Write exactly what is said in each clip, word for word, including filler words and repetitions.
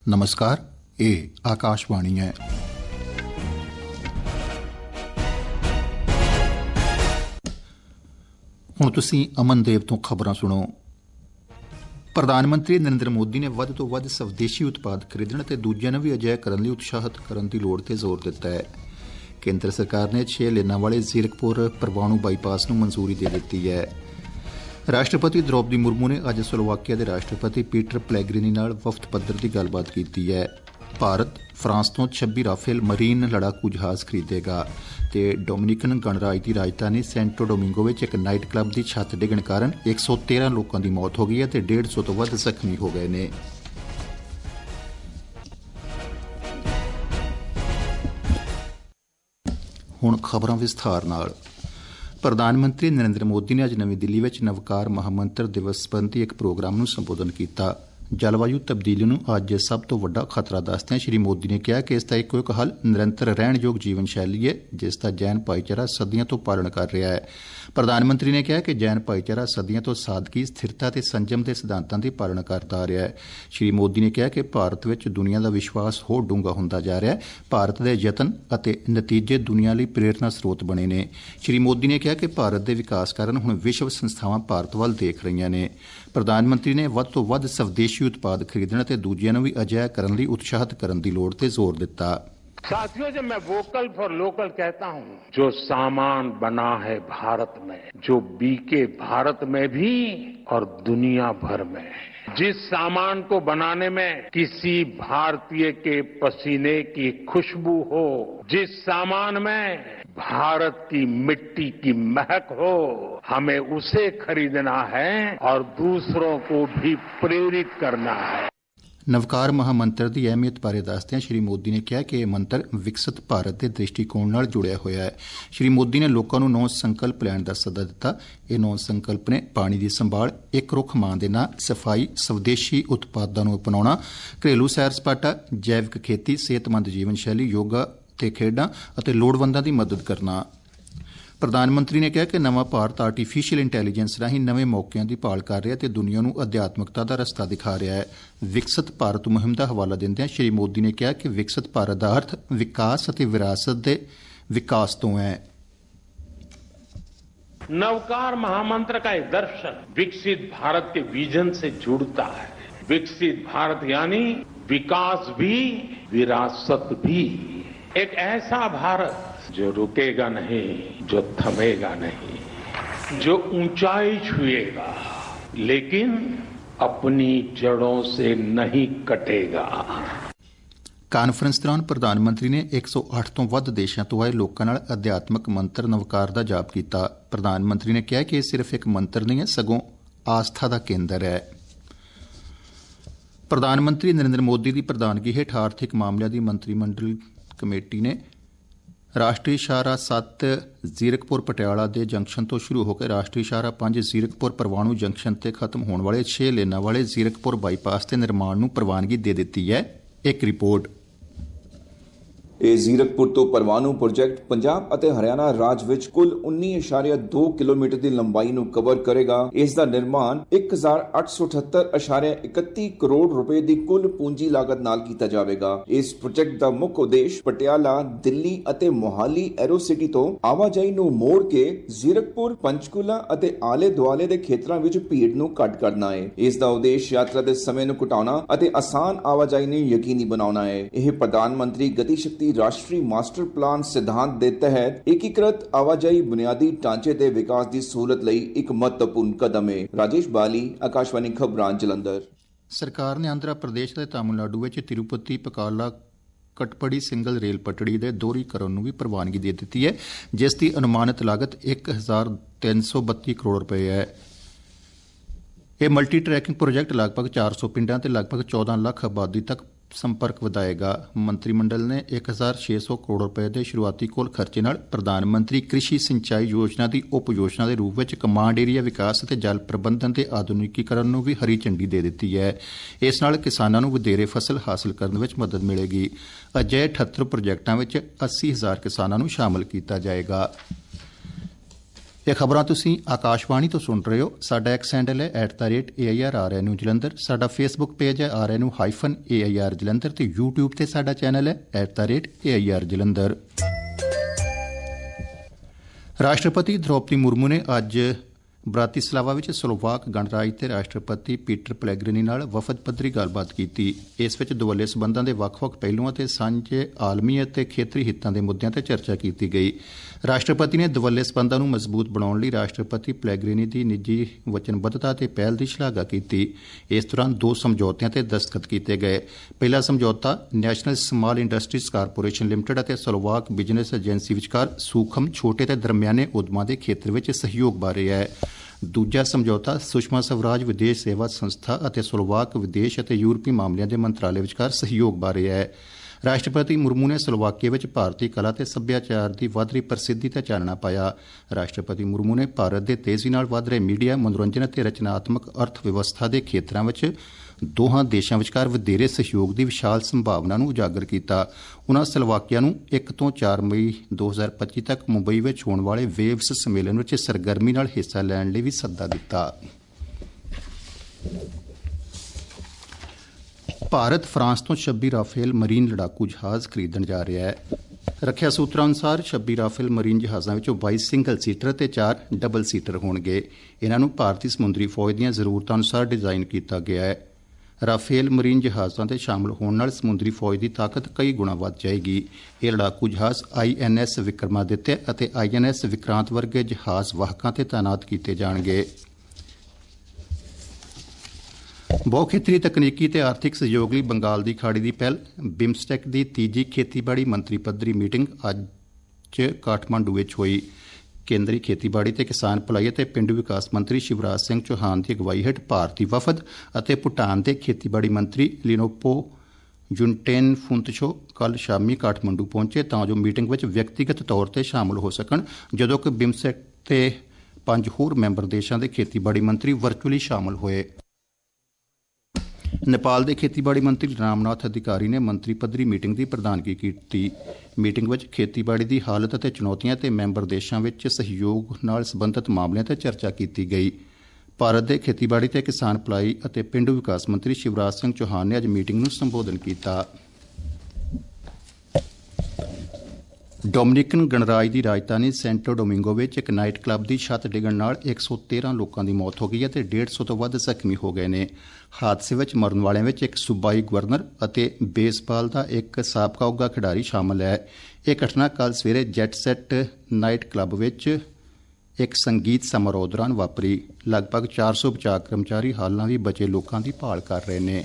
नमस्कार, ये आकाशवाणी है। ਹੁਣ ਤੁਸੀਂ ਅਮਨਦੇਵ ਤੋਂ ਖਬਰਾਂ ਸੁਣੋ। ਪ੍ਰਧਾਨ ਮੰਤਰੀ ਨਰਿੰਦਰ ਮੋਦੀ ਨੇ ਵੱਧ ਤੋਂ ਵੱਧ ਸਵਦੇਸ਼ੀ ਉਤਪਾਦ ਖਰੀਦਣ ਅਤੇ ਦੂਜਿਆਂ ਨੂੰ ਵੀ ਅਜਿਹਾ ਕਰਨ ਲਈ ਉਤਸ਼ਾਹਿਤ ਕਰਨ ਦੀ ਲੋੜ ਤੇ ਜ਼ੋਰ ਦਿੱਤਾ ਹੈ। ਕੇਂਦਰ ਸਰਕਾਰ ਨੇ ਛੇ ਲੇਨਾਂ ਵਾਲੇ ਜ਼ੀਰਕਪੁਰ ਪਰਵਾਣੂ ਬਾਈਪਾਸ ਨੂੰ ਮਨਜ਼ੂਰੀ ਦੇ ਦਿੱਤੀ ਹੈ। ਰਾਸ਼ਟਰਪਤੀ ਦ੍ਰੌਪਦੀ ਮੁਰਮੂ ਨੇ ਅੱਜ ਸਲੋਵਾਕੀਆ ਦੇ ਰਾਸ਼ਟਰਪਤੀ ਪੀਟਰ ਪੈਲੇਗ੍ਰਿਨੀ ਨਾਲ ਵਫਦ ਪੱਧਰ ਦੀ ਗੱਲਬਾਤ ਕੀਤੀ ਹੈ। ਭਾਰਤ ਫਰਾਂਸ ਤੋਂ ਛੱਬੀ ਰਾਫੇਲ ਮਰੀਨ ਲੜਾਕੂ ਜਹਾਜ਼ ਖਰੀਦੇਗਾ ਤੇ ਡੋਮਿਨਿਕਨ ਗਣਰਾਜ ਦੀ ਰਾਜਧਾਨੀ ਸੈਂਟੋ ਡੋਮਿੰਗੋ ਵਿੱਚ ਇੱਕ ਨਾਈਟ ਕਲੱਬ ਦੀ ਛੱਤ ਡਿੱਗਣ ਕਾਰਨ ਇੱਕ ਸੌ ਤੇਰਾਂ ਲੋਕਾਂ ਦੀ ਮੌਤ ਹੋ ਗਈ ਹੈ ਤੇ ਡੇਢ ਸੌ ਤੋਂ ਵੱਧ ਜ਼ਖਮੀ ਹੋ ਗਏ ਨੇ। ਹੁਣ ਖਬਰਾਂ ਵਿਸਥਾਰ ਨਾਲ। ਪ੍ਰਧਾਨ ਮੰਤਰੀ ਨਰਿੰਦਰ ਮੋਦੀ ਨੇ ਅੱਜ ਨਵੀਂ ਦਿੱਲੀ ਵਿੱਚ ਨਵਕਾਰ ਮਹਾਮੰਤਰ ਦਿਵਸ ਸਬੰਧੀ ਇੱਕ ਪ੍ਰੋਗਰਾਮ ਨੂੰ ਸੰਬੋਧਨ ਕੀਤਾ। ਜਲਵਾਯੂ ਤਬਦੀਲੀ ਨੂੰ ਅੱਜ ਸਭ ਤੋਂ ਵੱਡਾ ਖਤਰਾ ਦੱਸਦਿਆਂ ਸ਼੍ਰੀ ਮੋਦੀ ਨੇ ਕਿਹਾ ਕਿ ਇਸ ਦਾ ਇੱਕੋ ਇੱਕ ਹੱਲ ਨਿਰੰਤਰ ਰਹਿਣਯੋਗ ਜੀਵਨ ਸ਼ੈਲੀ ਹੈ, ਜਿਸ ਦਾ ਜੈਨ ਭਾਈਚਾਰਾ ਸਦੀਆਂ ਤੋਂ ਪਾਲਣ ਕਰ ਰਿਹਾ ਹੈ। ਪ੍ਰਧਾਨ ਮੰਤਰੀ ਨੇ ਕਿਹਾ ਕਿ ਜੈਨ ਭਾਈਚਾਰਾ ਸਦੀਆਂ ਤੋਂ ਸਾਦਗੀ, ਸਥਿਰਤਾ ਤੇ ਸੰਜਮ ਦੇ ਸਿਧਾਂਤਾਂ ਦੀ ਪਾਲਣਾ ਕਰਦਾ ਆ ਰਿਹਾ ਹੈ। ਸ਼੍ਰੀ ਮੋਦੀ ਨੇ ਕਿਹਾ ਕਿ ਭਾਰਤ ਵਿੱਚ ਦੁਨੀਆ ਦਾ ਵਿਸ਼ਵਾਸ ਹੋਰ ਡੂੰਘਾ ਹੁੰਦਾ ਜਾ ਰਿਹਾ ਹੈ। ਭਾਰਤ ਦੇ ਯਤਨ ਅਤੇ ਨਤੀਜੇ ਦੁਨੀਆ ਲਈ ਪ੍ਰੇਰਨਾ ਸਰੋਤ ਬਣੇ ਨੇ। ਸ਼੍ਰੀ ਮੋਦੀ ਨੇ ਕਿਹਾ ਕਿ ਭਾਰਤ ਦੇ ਵਿਕਾਸ ਕਾਰਨ ਹੁਣ ਵਿਸ਼ਵ ਸੰਸਥਾਵਾਂ ਭਾਰਤ ਵੱਲ ਦੇਖ ਰਹੀਆਂ ਨੇ। ਪ੍ਰਧਾਨ ਮੰਤਰੀ ਨੇ ਵੱਧ ਤੋਂ ਵੱਧ ਸਵਦੇਸ਼ੀ ਉਤਪਾਦ ਖਰੀਦਣ ਅਤੇ ਦੂਜਿਆਂ ਨੂੰ ਵੀ ਅਜਿਹਾ ਕਰਨ ਲਈ ਉਤਸ਼ਾਹਿਤ ਕਰਨ ਦੀ ਲੋੜ ਤੇ ਜ਼ੋਰ ਦਿੱਤਾ। साथियों, जब मैं वोकल फॉर लोकल कहता हूं, जो सामान बना है भारत में, जो बीके भारत में भी और दुनिया भर में, जिस सामान को बनाने में किसी भारतीय के पसीने की खुशबू हो, जिस सामान में भारत की मिट्टी की महक हो, हमें उसे खरीदना है और दूसरों को भी प्रेरित करना है। ਨਵਕਾਰ ਮਹਾਮੰਤਰ ਦੀ ਅਹਿਮੀਅਤ ਬਾਰੇ ਦੱਸਦਿਆਂ ਸ਼੍ਰੀ ਮੋਦੀ ਨੇ ਕਿਹਾ ਕਿ ਇਹ ਮੰਤਰ ਵਿਕਸਿਤ ਭਾਰਤ ਦੇ ਦ੍ਰਿਸ਼ਟੀਕੋਣ ਨਾਲ ਜੁੜਿਆ ਹੋਇਆ ਹੈ। ਸ਼੍ਰੀ ਮੋਦੀ ਨੇ ਲੋਕਾਂ ਨੂੰ ਨੌ ਸੰਕਲਪ ਲੈਣ ਦਾ ਸੱਦਾ ਦਿੱਤਾ। ਇਹ ਨੌ ਸੰਕਲਪ ਨੇ ਪਾਣੀ ਦੀ ਸੰਭਾਲ, ਇੱਕ ਰੁੱਖ ਮਾਂ ਦੇ ਨਾਂ, ਸਫਾਈ, ਸਵਦੇਸ਼ੀ ਉਤਪਾਦਾਂ ਨੂੰ ਅਪਣਾਉਣਾ, ਘਰੇਲੂ ਸੈਰ ਸਪਾਟਾ, ਜੈਵਿਕ ਖੇਤੀ, ਸਿਹਤਮੰਦ ਜੀਵਨ ਸ਼ੈਲੀ, ਯੋਗਾ ਤੇ ਖੇਡਾਂ ਅਤੇ ਲੋੜਵੰਦਾਂ ਦੀ ਮਦਦ ਕਰਨਾ। ਪ੍ਰਧਾਨ ਮੰਤਰੀ ਨੇ ਕਿਹਾ ਕਿ ਨਵਾਂ ਭਾਰਤ ਆਰਟੀਫੀਸ਼ੀਅਲ ਇੰਟੈਲੀਜੈਂਸ ਰਾਹੀਂ ਨਵੇਂ ਮੌਕਿਆਂ ਦੀ ਭਾਲ ਕਰ ਰਿਹਾ ਤੇ ਦੁਨੀਆ ਨੂੰ ਅਧਿਆਤਮਕਤਾ ਦਾ ਰਸਤਾ ਦਿਖਾ ਰਿਹਾ ਹੈ। ਵਿਕਸਿਤ ਭਾਰਤ ਮੁਹਿੰਮ ਦਾ ਹਵਾਲਾ ਦਿੰਦਿਆਂ ਸ਼੍ਰੀ ਮੋਦੀ ਨੇ ਕਿਹਾ ਕਿ ਵਿਕਸਿਤ ਭਾਰਤ ਦਾ ਅਰਥ ਵਿਕਾਸ ਅਤੇ ਵਿਰਾਸਤ ਦੇ ਵਿਕਾਸ ਤੋਂ ਹੈ। नवकार महामंत्र का एक दर्शन विकसित भारत के विजन से जुड़ता है। विकसित भारत यानी विकास भी, विरासत भी। एक ऐसा भारत जो रुकेगा नहीं, जो थमेगा नहीं, जो ऊंचाई छुएगा लेकिन अपनी जड़ों से नहीं कटेगा। ਕਾਨਫਰੰਸ ਦੌਰਾਨ ਪ੍ਰਧਾਨ ਮੰਤਰੀ ਨੇ ਇੱਕ ਸੌ ਅੱਠ ਤੋਂ ਵੱਧ ਦੇਸ਼ਾਂ ਤੋਂ ਆਏ ਲੋਕਾਂ ਨਾਲ ਅਧਿਆਤਮਕ ਮੰਤਰ ਨਵਕਾਰ ਦਾ ਜਾਪ ਕੀਤਾ। ਪ੍ਰਧਾਨ ਮੰਤਰੀ ਨੇ ਕਿਹਾ ਕਿ ਇਹ ਸਿਰਫ ਇੱਕ ਮੰਤਰ ਨਹੀਂ ਹੈ, ਸਗੋਂ ਆਸਥਾ ਦਾ ਕੇਂਦਰ ਹੈ। ਪ੍ਰਧਾਨ ਮੰਤਰੀ ਨਰਿੰਦਰ ਮੋਦੀ ਦੀ ਪ੍ਰਧਾਨਗੀ ਹੇਠ ਆਰਥਿਕ ਮਾਮਲਿਆਂ ਦੀ ਮੰਤਰੀ ਮੰਡਲ ਕਮੇਟੀ ਨੇ ਰਾਸ਼ਟਰੀ ਸ਼ਾਹਰਾਹ ਸੱਤ ਜ਼ੀਰਕਪੁਰ ਪਟਿਆਲਾ ਦੇ ਜੰਕਸ਼ਨ ਤੋਂ ਸ਼ੁਰੂ ਹੋ ਕੇ ਰਾਸ਼ਟਰੀ ਸ਼ਾਹਰਾਹ ਪੰਜ ਜ਼ੀਰਕਪੁਰ ਪਰਵਾਣੂ ਜੰਕਸ਼ਨ ਤੇ ਖਤਮ ਹੋਣ ਵਾਲੇ ਛੇ ਲੇਨਾਂ ਵਾਲੇ ਜ਼ੀਰਕਪੁਰ ਬਾਈਪਾਸ ਦੇ ਨਿਰਮਾਣ ਨੂੰ ਪ੍ਰਵਾਨਗੀ ਦੇ ਦਿੱਤੀ ਹੈ। ਇੱਕ ਰਿਪੋਰਟ। ਇਹ ਜ਼ੀਰਕਪੁਰ ਤੋਂ ਪਰਵਾਣੂ ਪ੍ਰੋਜੈਕਟ ਪੰਜਾਬ ਅਤੇ ਹਰਿਆਣਾ ਰਾਜ ਵਿੱਚ ਕੁੱਲ ਉੱਨੀ ਇਸ਼ਾਰੀਆ ਦੋ ਕਿਲੋਮੀਟਰ ਦੀ ਲੰਬਾਈ ਨੂੰ ਕਵਰ ਕਰੇਗਾ। ਇਸ ਦਾ ਨਿਰਮਾਣ ਇੱਕ ਹਜ਼ਾਰ ਅੱਠ ਸੌ ਅਠੱਤਰ ਇਸ਼ਾਰੀਆ ਇਕੱਤੀ ਕਰੋੜ ਰੁਪਏ ਦੀ ਕੁੱਲ ਪੂੰਜੀ ਲਾਗਤ ਨਾਲ ਕੀਤਾ ਜਾਵੇਗਾ। ਇਸ ਪ੍ਰੋਜੈਕਟ ਦਾ ਮੁੱਖ ਉਦੇਸ਼ ਪਟਿਆਲਾ, ਦਿੱਲੀ ਅਤੇ ਮੋਹਾਲੀ ਐਰੋਸਿਟੀ ਤੋਂ ਆਵਾਜਾਈ ਨੂੰ ਮੋੜ ਕੇ ਜ਼ੀਰਕਪੁਰ, ਪੰਚਕੂਲਾ ਅਤੇ ਆਲੇ ਦੁਆਲੇ ਦੇ ਖੇਤਰਾਂ ਵਿੱਚ ਭੀੜ ਨੂੰ ਘੱਟ ਕਰਨਾ ਹੈ। ਇਸ ਦਾ ਉਦੇਸ਼ ਯਾਤਰਾ ਦੇ ਸਮੇਂ ਨੂੰ ਘਟਾਉਣਾ ਅਤੇ ਆਸਾਨ ਆਵਾਜਾਈ ਨੂੰ ਯਕੀਨੀ ਬਣਾਉਣਾ ਹੈ। ਇਹ ਪ੍ਰਧਾਨ ਮੰਤਰੀ ਗਤੀ ਸ਼ਕਤੀ ਰਾਸ਼ਟਰੀ ਮਾਸਟਰ ਪਲਾਨ ਸਿਧਾਂਤ ਦੇ ਤਹਿਤ ਏਕੀਕ੍ਰਿਤ ਆਵਾਜਾਈ ਬੁਨਿਆਦੀ ਢਾਂਚੇ ਦੇ ਵਿਕਾਸ ਦੀ ਸਹੂਲਤ ਲਈ ਇੱਕ ਮਹੱਤਵਪੂਰਨ ਕਦਮ ਹੈ। ਰਾਜੇਸ਼ ਬਾਲੀ, ਆਕਾਸ਼ਵਾਣੀ ਖਬਰਾਂ, ਜਲੰਧਰ। ਸਰਕਾਰ ਨੇ ਆਂਧਰਾ ਪ੍ਰਦੇਸ਼ ਅਤੇ ਤਾਮਿਲਨਾਡੂ ਵਿੱਚ ਤਿਰੂਪਤੀ ਪਕਾਲਾ ਕਟਪੜੀ ਸਿੰਗਲ ਰੇਲ ਪਟੜੀ ਦੇ ਦੋਹਰੀਕਰਨ ਨੂੰ ਵੀ ਪ੍ਰਵਾਨਗੀ ਦੇ ਦਿੱਤੀ ਹੈ, ਜਿਸ ਦੀ ਅਨੁਮਾਨਿਤ ਲਾਗਤ ਇੱਕ ਹਜ਼ਾਰ ਤਿੰਨ ਸੌ ਬੱਤੀ ਕਰੋੜ ਰੁਪਏ ਹੈ। ਇਹ ਮਲਟੀ ਟਰੈਕਿੰਗ ਪ੍ਰੋਜੈਕਟ ਲਗਭਗ ਚਾਰ ਸੌ ਪਿੰਡਾਂ ਤੇ ਲਗਭਗ ਚੌਦਾਂ ਲੱਖ ਆਬਾਦੀ ਤੱਕ ਸੰਪਰਕ ਵਧਾਏਗਾ। ਮੰਤਰੀ ਮੰਡਲ ਨੇ ਇੱਕ ਹਜ਼ਾਰ ਛੇ ਸੌ ਕਰੋੜ ਰੁਪਏ ਦੇ ਸ਼ੁਰੂਆਤੀ ਕੁੱਲ ਖਰਚੇ ਨਾਲ ਪ੍ਰਧਾਨ ਮੰਤਰੀ ਕ੍ਰਿਸ਼ੀ ਸਿੰਚਾਈ ਯੋਜਨਾ ਦੀ ਉਪ ਯੋਜਨਾ ਦੇ ਰੂਪ ਵਿੱਚ ਕਮਾਂਡ ਏਰੀਆ ਵਿਕਾਸ ਅਤੇ ਜਲ ਪ੍ਰਬੰਧਨ ਦੇ ਆਧੁਨਿਕੀਕਰਨ ਨੂੰ ਵੀ ਹਰੀ ਝੰਡੀ ਦੇ ਦਿੱਤੀ ਹੈ। ਇਸ ਨਾਲ ਕਿਸਾਨਾਂ ਨੂੰ ਵਧੇਰੇ ਫਸਲ ਹਾਸਲ ਕਰਨ ਵਿੱਚ ਮਦਦ ਮਿਲੇਗੀ। ਅਜਿਹੇ ਅਠੱਤਰ ਪ੍ਰੋਜੈਕਟਾਂ ਵਿੱਚ ਅੱਸੀ ਹਜ਼ਾਰ ਕਿਸਾਨਾਂ ਨੂੰ ਸ਼ਾਮਲ ਕੀਤਾ ਜਾਏਗਾ। ਇਹ ਖਬਰਾਂ ਤੁਸੀਂ ਆਕਾਸ਼ਵਾਣੀ ਤੋਂ ਸੁਣ ਰਹੇ ਹੋ। ਸਾਡਾ ਐਕਸ ਹੈਂਡਲ ਹੈ at the rate A I R R N U Jalandhar. ਸਾਡਾ ਫੇਸਬੁੱਕ ਪੇਜ ਹੈ R N U hyphen A I R Jalandhar ਤੇ ਯੂਟਿਊਬ ਤੇ ਸਾਡਾ ਚੈਨਲ ਹੈ at the rate A I R Jalandhar. ਰਾਸ਼ਟਰਪਤੀ ਦ੍ਰੌਪਦੀ ਮੁਰਮੂ ਨੇ ਅੱਜ ਬ੍ਰਾਤੀਸਲਾਵਾ ਵਿੱਚ ਸਲੋਵਾਕ ਗਣਰਾਜ ਤੇ ਰਾਸ਼ਟਰਪਤੀ ਪੀਟਰ ਪੈਲੇਗ੍ਰਿਨੀ ਨਾਲ ਵਫਦ ਪੱਧਰੀ ਗੱਲਬਾਤ ਕੀਤੀ। ਇਸ ਵਿੱਚ ਦੁਵੱਲੇ ਸਬੰਧਾਂ ਦੇ ਵੱਖ-ਵੱਖ ਪਹਿਲੂਆਂ ਤੇ ਸਾਂਝੇ ਆਲਮੀ ਅਤੇ ਖੇਤਰੀ ਹਿੱਤਾਂ ਦੇ ਮੁੱਦਿਆਂ ਤੇ ਚਰਚਾ ਕੀਤੀ ਗਈ। ਰਾਸ਼ਟਰਪਤੀ ਨੇ ਦੁਵੱਲੇ ਸਬੰਧਾਂ ਨੂੰ ਮਜ਼ਬੂਤ ਬਣਾਉਣ ਲਈ ਰਾਸ਼ਟਰਪਤੀ ਪੈਲੇਗ੍ਰਿਨੀ ਦੀ ਨਿੱਜੀ ਵਚਨਬੱਧਤਾ ਤੇ ਪਹਿਲ ਦੀ ਸ਼ਲਾਘਾ ਕੀਤੀ। ਇਸ ਦੌਰਾਨ ਦੋ ਸਮਝੌਤਿਆਂ ਤੇ ਦਸਤਖਤ ਕੀਤੇ ਗਏ। ਪਹਿਲਾ ਸਮਝੌਤਾ National Small Industries Corporation Limited ਅਤੇ ਸਲੋਵਾਕ ਬਿਜ਼ਨਸ ਏਜੰਸੀ ਵਿਚਕਾਰ ਸੂਖਮ, ਛੋਟੇ ਤੇ ਦਰਮਿਆਨੇ ਉਦਮਾਂ ਦੇ ਖੇਤਰ ਵਿੱਚ ਸਹਿਯੋਗ ਬਾਰੇ ਹੈ। ਦੂਜਾ ਸਮਝੌਤਾ ਸੁਸ਼ਮਾ ਸਵਰਾਜ ਵਿਦੇਸ਼ ਸੇਵਾ ਸੰਸਥਾ ਅਤੇ ਸਲੋਵਾਕ ਵਿਦੇਸ਼ ਅਤੇ ਯੂਰਪੀ ਮਾਮਲਿਆਂ ਦੇ ਮੰਤਰਾਲੇ ਵਿਚਕਾਰ ਸਹਿਯੋਗ ਬਾਰੇ ਹੈ। ਰਾਸ਼ਟਰਪਤੀ ਮੁਰਮੂ ਨੇ ਸਲੋਵਾਕੀਆ ਵਿੱਚ ਭਾਰਤੀ ਕਲਾ ਤੇ ਸੱਭਿਆਚਾਰ ਦੀ ਵਧ ਰਹੀ ਪ੍ਰਸਿੱਧੀ ਤੇ ਚਾਨਣਾ ਪਾਇਆ। ਰਾਸ਼ਟਰਪਤੀ ਮੁਰਮੂ ਨੇ ਭਾਰਤ ਦੇ ਤੇਜ਼ੀ ਨਾਲ ਵਧ ਰਹੇ ਮੀਡੀਆ, ਮਨੋਰੰਜਨ ਅਤੇ ਰਚਨਾਤਮਕ ਅਰਥ ਵਿਵਸਥਾ ਦੇ ਖੇਤਰਾਂ ਵਿੱਚ ਦੋਹਾਂ ਦੇਸ਼ਾਂ ਵਿਚਕਾਰ ਵਧੇਰੇ ਸਹਿਯੋਗ ਦੀ ਵਿਸ਼ਾਲ ਸੰਭਾਵਨਾ ਨੂੰ ਉਜਾਗਰ ਕੀਤਾ। ਉਨ੍ਹਾਂ ਸਲੋਵਾਕੀਆ ਨੂੰ ਇੱਕ ਤੋਂ ਚਾਰ ਮਈ ਦੋ ਹਜ਼ਾਰ ਪੱਚੀ ਤੱਕ ਮੁੰਬਈ ਵਿੱਚ ਹੋਣ ਵਾਲੇ ਵੇਵਸ ਸੰਮੇਲਨ ਵਿੱਚ ਸਰਗਰਮੀ ਨਾਲ ਹਿੱਸਾ ਲੈਣ ਲਈ ਵੀ ਸੱਦਾ ਦਿੱਤਾ। ਭਾਰਤ ਫਰਾਂਸ ਤੋਂ ਛੱਬੀ ਰਾਫੇਲ ਮਰੀਨ ਲੜਾਕੂ ਜਹਾਜ਼ ਖਰੀਦਣ ਜਾ ਰਿਹਾ ਹੈ। ਰੱਖਿਆ ਸੂਤਰਾਂ ਅਨੁਸਾਰ ਛੱਬੀ ਰਾਫੇਲ ਮਰੀਨ ਜਹਾਜ਼ਾਂ ਵਿੱਚੋਂ ਬਾਈ ਸਿੰਗਲ ਸੀਟਰ ਅਤੇ ਚਾਰ ਡਬਲ ਸੀਟਰ ਹੋਣਗੇ। ਇਨ੍ਹਾਂ ਨੂੰ ਭਾਰਤੀ ਸਮੁੰਦਰੀ ਫੌਜ ਦੀਆਂ ਜ਼ਰੂਰਤਾਂ ਅਨੁਸਾਰ ਡਿਜ਼ਾਈਨ ਕੀਤਾ ਗਿਆ ਹੈ। ਰਾਫੇਲ ਮਰੀਨ ਜਹਾਜ਼ਾਂ ਦੇ ਸ਼ਾਮਲ ਹੋਣ ਨਾਲ ਸਮੁੰਦਰੀ ਫੌਜ ਦੀ ਤਾਕਤ ਕਈ ਗੁਣਾ ਵੱਧ ਜਾਏਗੀ। ਇਹ ਲੜਾਕੂ ਜਹਾਜ਼ ਆਈ ਐਨ ਐਸ ਵਿਕਰਮਾਦਿੱਤਿਆ ਅਤੇ ਆਈ ਐਨ ਐਸ ਵਿਕਰਾਂਤ ਵਰਗੇ ਜਹਾਜ਼ ਵਾਹਕਾਂ ਤੇ ਤਾਇਨਾਤ ਕੀਤੇ ਜਾਣਗੇ। ਬਹੁਖੇਤਰੀ ਤਕਨੀਕੀ ਤੇ ਆਰਥਿਕ ਸਹਿਯੋਗ ਲਈ ਬੰਗਾਲ ਦੀ ਖਾੜੀ ਦੀ ਪਹਿਲ ਬਿਮਸਟੈਕ ਦੀ ਤੀਜੀ ਖੇਤੀਬਾੜੀ ਮੰਤਰੀ ਪੱਧਰੀ ਮੀਟਿੰਗ ਅੱਜ ਕਾਠਮਾਂਡੂ ਵਿੱਚ ਹੋਈ। ਕੇਂਦਰੀ ਖੇਤੀਬਾੜੀ ਤੇ ਕਿਸਾਨ ਭਲਾਈ ਅਤੇ ਪਿੰਡੂ ਵਿਕਾਸ ਮੰਤਰੀ ਸ਼ਿਵਰਾਜ ਸਿੰਘ ਚੌਹਾਨ ਦੀ ਅਗਵਾਈ ਹੇਠ ਭਾਰਤੀ ਵਫਦ ਅਤੇ ਭੂਟਾਨ ਦੇ ਖੇਤੀਬਾੜੀ ਮੰਤਰੀ ਲਿਨੋਪੋ ਜੁਨਟੇਨ ਫੁੰਤਸ਼ੋ ਕੱਲ੍ਹ ਸ਼ਾਮੀ ਕਾਠਮੰਡੂ ਪਹੁੰਚੇ ਤਾਂ ਜੋ ਮੀਟਿੰਗ ਵਿੱਚ ਵਿਅਕਤੀਗਤ ਤੌਰ ਤੇ ਸ਼ਾਮਲ ਹੋ ਸਕਣ, ਜਦੋਂ ਕਿ ਬਿਮਸਟੈਕ ਤੇ ਪੰਜ ਹੋਰ ਮੈਂਬਰ ਦੇਸ਼ਾਂ ਦੇ ਖੇਤੀਬਾੜੀ ਮੰਤਰੀ ਵਰਚੁਅਲੀ ਸ਼ਾਮਲ ਹੋਏ। ਨੇਪਾਲ ਦੇ ਖੇਤੀਬਾੜੀ ਮੰਤਰੀ ਰਾਮਨਾਥ ਅਧਿਕਾਰੀ ਨੇ ਮੰਤਰੀ ਪੱਧਰੀ ਮੀਟਿੰਗ ਦੀ ਪ੍ਰਧਾਨਗੀ ਕੀਤੀ। ਮੀਟਿੰਗ ਵਿੱਚ ਖੇਤੀਬਾੜੀ ਦੀ ਹਾਲਤ ਅਤੇ ਚੁਣੌਤੀਆਂ ਤੇ ਮੈਂਬਰ ਦੇਸ਼ਾਂ ਵਿੱਚ ਸਹਿਯੋਗ ਨਾਲ ਸੰਬੰਧਿਤ ਮਾਮਲਿਆਂ ਤੇ ਚਰਚਾ ਕੀਤੀ ਗਈ। ਭਾਰਤ ਦੇ ਖੇਤੀਬਾੜੀ ਤੇ ਕਿਸਾਨ ਭਲਾਈ ਅਤੇ ਪਿੰਡੂ ਵਿਕਾਸ ਮੰਤਰੀ ਸ਼ਿਵਰਾਜ ਸਿੰਘ ਚੌਹਾਨ ਨੇ ਅੱਜ ਮੀਟਿੰਗ ਨੂੰ ਸੰਬੋਧਨ ਕੀਤਾ। ਡੋਮਿਨਿਕਨ ਗਣਰਾਜ ਦੀ ਰਾਜਧਾਨੀ ਸੈਂਟੋ ਡੋਮਿੰਗੋ ਵਿੱਚ ਇੱਕ ਨਾਈਟ ਕਲੱਬ ਦੀ ਛੱਤ ਡਿੱਗਣ ਨਾਲ ਇੱਕ ਸੌ ਤੇਰਾਂ ਲੋਕਾਂ ਦੀ ਮੌਤ ਹੋ ਗਈ ਹੈ ਅਤੇ ਡੇਢ ਸੌ ਤੋਂ ਵੱਧ ਜ਼ਖਮੀ ਹੋ ਗਏ ਨੇ। ਹਾਦਸੇ ਵਿੱਚ ਮਰਨ ਵਾਲਿਆਂ ਵਿੱਚ ਇੱਕ ਸੂਬਾਈ ਗਵਰਨਰ ਅਤੇ ਬੇਸਬਾਲ ਦਾ ਇੱਕ ਸਾਬਕਾ ਉੱਘਾ ਖਿਡਾਰੀ ਸ਼ਾਮਲ ਹੈ। ਇਹ ਘਟਨਾ ਕੱਲ੍ਹ ਸਵੇਰੇ ਜੈਟ ਸੈਟ ਨਾਈਟ ਕਲੱਬ ਵਿੱਚ ਇੱਕ ਸੰਗੀਤ ਸਮਾਰੋਹ ਦੌਰਾਨ ਵਾਪਰੀ। ਲਗਭਗ ਚਾਰ ਸੌ ਬਚਾਅ ਕਰਮਚਾਰੀ ਹਾਲਾਂ ਵੀ ਬਚੇ ਲੋਕਾਂ ਦੀ ਭਾਲ ਕਰ ਰਹੇ ਨੇ।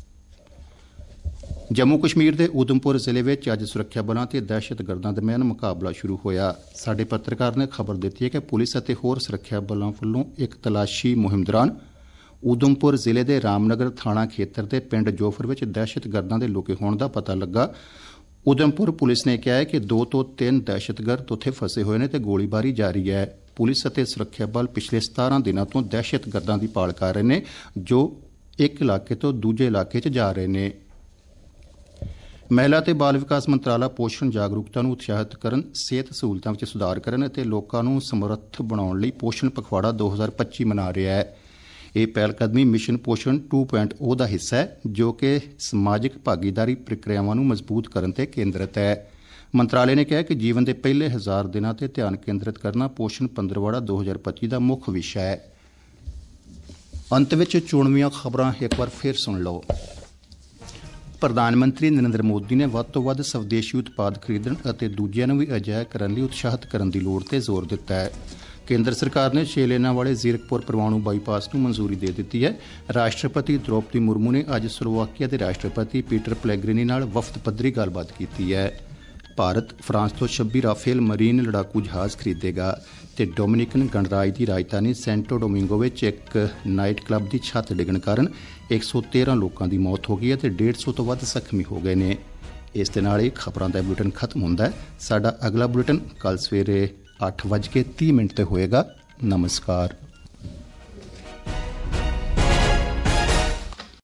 ਜੰਮੂ ਕਸ਼ਮੀਰ ਦੇ ਊਧਮਪੁਰ ਜ਼ਿਲ੍ਹੇ ਵਿੱਚ ਅੱਜ ਸੁਰੱਖਿਆ ਬਲਾਂ ਤੇ ਦਹਿਸ਼ਤਗਰਦਾਂ ਦਰਮਿਆਨ ਮੁਕਾਬਲਾ ਸ਼ੁਰੂ ਹੋਇਆ। ਸਾਡੇ ਪੱਤਰਕਾਰ ਨੇ ਖਬਰ ਦਿੱਤੀ ਹੈ ਕਿ ਪੁਲਿਸ ਅਤੇ ਹੋਰ ਸੁਰੱਖਿਆ ਬਲਾਂ ਵੱਲੋਂ ਇੱਕ ਤਲਾਸ਼ੀ ਮੁਹਿੰਮ ਦੌਰਾਨ ਊਧਮਪੁਰ ਜ਼ਿਲ੍ਹੇ ਦੇ ਰਾਮਨਗਰ ਥਾਣਾ ਖੇਤਰ ਦੇ ਪਿੰਡ ਜੋਫਰ ਵਿੱਚ ਦਹਿਸ਼ਤਗਰਦਾਂ ਦੇ ਲੁਕੇ ਹੋਣ ਦਾ ਪਤਾ ਲੱਗਾ। ਊਧਮਪੁਰ ਪੁਲਿਸ ਨੇ ਕਿਹਾ ਹੈ ਕਿ ਦੋ ਤੋਂ ਤਿੰਨ ਦਹਿਸ਼ਤਗਰਦ ਉੱਥੇ ਫਸੇ ਹੋਏ ਨੇ ਤੇ ਗੋਲੀਬਾਰੀ ਜਾਰੀ ਹੈ। ਪੁਲਿਸ ਅਤੇ ਸੁਰੱਖਿਆ ਬਲ ਪਿਛਲੇ ਸਤਾਰਾਂ ਦਿਨਾਂ ਤੋਂ ਦਹਿਸ਼ਤਗਰਦਾਂ ਦੀ ਭਾਲ ਕਰ ਰਹੇ ਨੇ ਜੋ ਇੱਕ ਇਲਾਕੇ ਤੋਂ ਦੂਜੇ ਇਲਾਕੇ 'ਚ ਜਾ ਰਹੇ ਨੇ। ਮਹਿਲਾ ਤੇ ਬਾਲ ਵਿਕਾਸ ਮੰਤਰਾਲਾ ਪੋਸ਼ਣ ਜਾਗਰੂਕਤਾ ਨੂੰ ਉਤਸ਼ਾਹਿਤ ਕਰਨ, ਸਿਹਤ ਸਹੂਲਤਾਂ ਵਿੱਚ ਸੁਧਾਰ ਕਰਨ ਅਤੇ ਲੋਕਾਂ ਨੂੰ ਸਮਰੱਥ ਬਣਾਉਣ ਲਈ ਪੋਸ਼ਣ ਪਖਵਾੜਾ ਦੋ ਹਜ਼ਾਰ ਪੱਚੀ ਮਨਾ ਰਿਹਾ ਹੈ। ਇਹ ਪਹਿਲਕਦਮੀ ਮਿਸ਼ਨ ਪੋਸ਼ਣ ਟੂ ਪੁਆਇੰਟ ਓ ਦਾ ਹਿੱਸਾ ਹੈ ਜੋ ਕਿ ਸਮਾਜਿਕ ਭਾਗੀਦਾਰੀ ਪ੍ਰਕਿਰਿਆਵਾਂ ਨੂੰ ਮਜ਼ਬੂਤ ਕਰਨ ਤੇ ਕੇਂਦਰਿਤ ਹੈ। ਮੰਤਰਾਲੇ ਨੇ ਕਿਹਾ ਕਿ ਜੀਵਨ ਦੇ ਪਹਿਲੇ ਹਜ਼ਾਰ ਦਿਨਾਂ ਤੇ ਧਿਆਨ ਕੇਂਦਰਿਤ ਕਰਨਾ ਪੋਸ਼ਣ ਪੰਦਰਵਾੜਾ ਦੋ ਹਜ਼ਾਰ ਪੱਚੀ ਦਾ ਮੁੱਖ ਵਿਸ਼ਾ ਹੈ। ਅੰਤ ਵਿੱਚ ਚੋਣਵੀਆਂ ਖਬਰਾਂ ਇੱਕ ਵਾਰ ਫਿਰ ਸੁਣ ਲਓ। ਪ੍ਰਧਾਨ ਮੰਤਰੀ ਨਰਿੰਦਰ ਮੋਦੀ ਨੇ ਵੱਧ ਤੋਂ ਵੱਧ ਸਵਦੇਸ਼ੀ ਉਤਪਾਦ ਖਰੀਦਣ ਅਤੇ ਦੂਜਿਆਂ ਨੂੰ ਵੀ ਅਜਿਹਾ ਕਰਨ ਲਈ ਉਤਸ਼ਾਹਿਤ ਕਰਨ ਦੀ ਲੋੜ ਤੇ ਜ਼ੋਰ ਦਿੱਤਾ ਹੈ। ਕੇਂਦਰ ਸਰਕਾਰ ਨੇ ਛੇ ਲੇਨਾਂ ਵਾਲੇ ਜ਼ੀਰਕਪੁਰ ਪਰਮਾਣੂ ਬਾਈਪਾਸ ਨੂੰ ਮਨਜ਼ੂਰੀ ਦੇ ਦਿੱਤੀ ਹੈ। ਰਾਸ਼ਟਰਪਤੀ ਦ੍ਰੌਪਦੀ ਮੁਰਮੂ ਨੇ ਅੱਜ ਸਲੋਵਾਕੀਆ ਦੇ ਰਾਸ਼ਟਰਪਤੀ ਪੀਟਰ ਪੈਲੇਗ੍ਰਿਨੀ ਨਾਲ ਵਫਦ ਪੱਧਰੀ ਗੱਲਬਾਤ ਕੀਤੀ ਹੈ। ਭਾਰਤ ਫਰਾਂਸ ਤੋਂ ਛੱਬੀ ਰਾਫੇਲ ਮਰੀਨ ਲੜਾਕੂ ਜਹਾਜ਼ ਖਰੀਦੇਗਾ ਤੇ ਡੋਮਿਨਿਕਨ ਗਣਰਾਜ ਦੀ ਰਾਜਧਾਨੀ ਸੈਂਟੋ ਡੋਮਿੰਗੋ ਵਿੱਚ ਇੱਕ ਨਾਈਟ ਕਲੱਬ ਦੀ ਛੱਤ ਡਿੱਗਣ ਕਾਰਨ ਇੱਕ ਸੌ ਤੇਰਾਂ ਲੋਕਾਂ ਦੀ ਮੌਤ ਹੋ ਗਈ ਹੈ ਤੇ ਡੇਢ ਸੌ ਤੋਂ ਵੱਧ ਜ਼ਖਮੀ ਹੋ ਗਏ ਨੇ। ਇਸ ਦੇ ਨਾਲ ਹੀ ਖਬਰਾਂ ਦਾ ਬੁਲੇਟਿਨ ਖਤਮ ਹੁੰਦਾ ਹੈ। ਸਾਡਾ ਅਗਲਾ ਬੁਲੇਟਿਨ ਕੱਲ੍ਹ ਸਵੇਰੇ ਅੱਠ ਵੱਜ ਕੇ ਤੀਹ ਮਿੰਟ ਤੇ ਹੋਏਗਾ। ਨਮਸਕਾਰ।